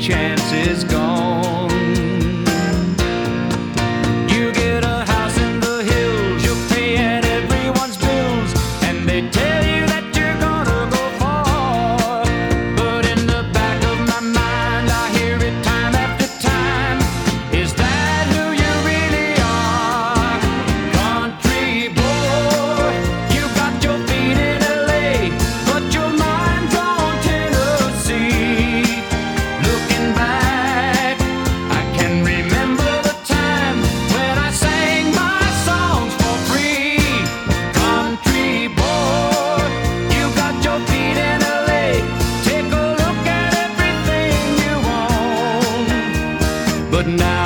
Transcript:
chance is gone. You get a house in the hills, you're paying everyone's bills, and they tell you that you're gonna go far. But in the back of my mind, I hear it time after time. Is that who you really are? Country boy, you got your feet in LA, but your mind's on Tennessee. Looking back, I can remember the time when I sang my songs for free. Country boy, you got your feet in LA. Take a look at everything you own. But now